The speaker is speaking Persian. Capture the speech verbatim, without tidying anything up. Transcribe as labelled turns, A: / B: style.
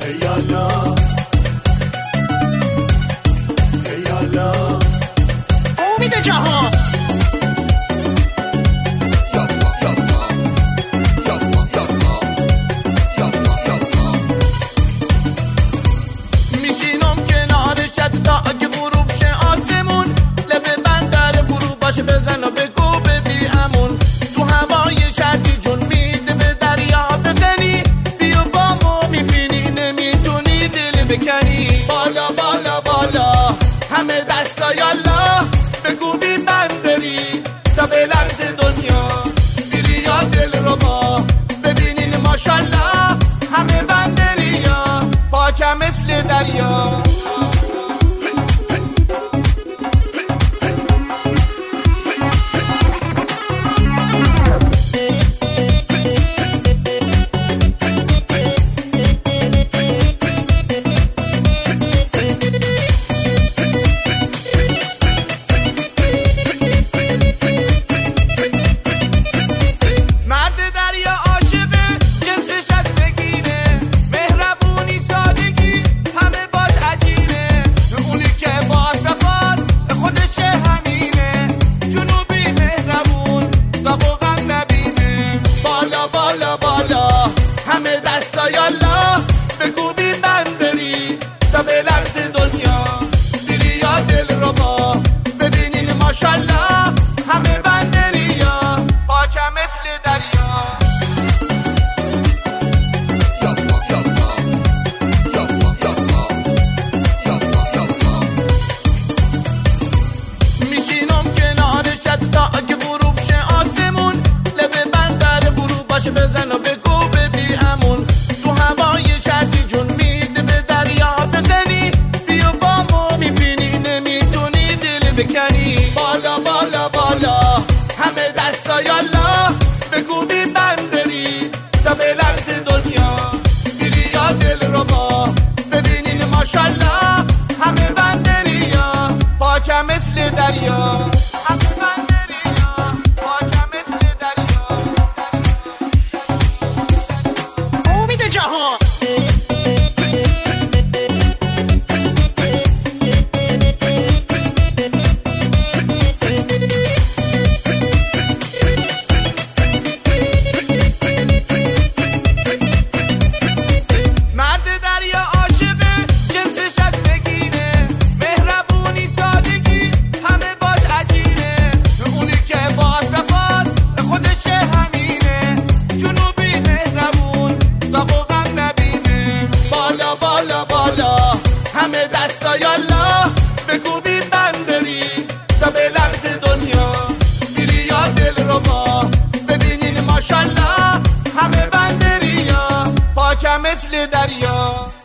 A: یالا یالا
B: امید جهان
C: میشینم کنارش تا اگه غروب شه آسمون لب بندر فرو باشه بزن و بگو ببی امون تو هوای شرطی جون میده به دریا بزنی بیا با ما میبینی نمیتونی دل بکنی بالا بالا بالا همه دستا یالا بگو بی بندری تا به لرز دنیا بیری یا دل رو با ببینین ماشالله همه بندری یا پاکم مثل دریا همه دستا یالا بگو بی بندری تا به لرز دنیا بیری یا دل رو با ببینین ماشالله همه بندری یا پاکم مثل دریا میشینم کنارش تا اگه غروب شه آسمون لب بندر فرو باشه بزن و بگو امون تو هوای شرطی جون میده به دریا بزنی بیا با ما میبینی نمیتونی دل بکنی بالا بالا بالا همه دستا یالا بگو بی بندری تا به لرز دنیا بیری یا دل رو با ببینین ماشالله همه بندری یا پاکم مثل دریا
B: جهان
C: مرد دریا عاشقه جنسش از بگیره مهربونی سادگی همه باش عجیبه اونی که با صفات خودش همینه جنوبی مهربون تا بغم نبینه بالا بالا بالا همه دستا یالا بگو بی بندری تا به لرز دنیا بیری یا دل رو با ببینین ماشالله همه بندری یا پاکم مثل دریا